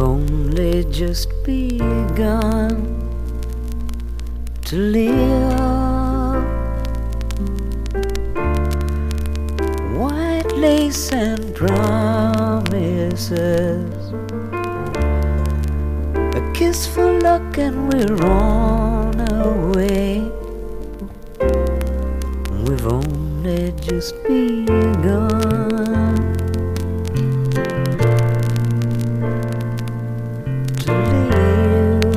only just begun to live. White lace and promises, a kiss for luck and we're on our way. We've only just begun to live.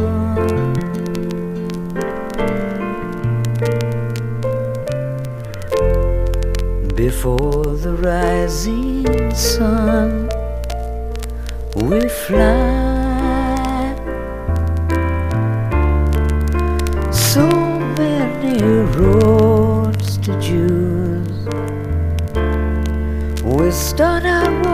Before the rising sun we'll fly. So many roads to choose. We'll start out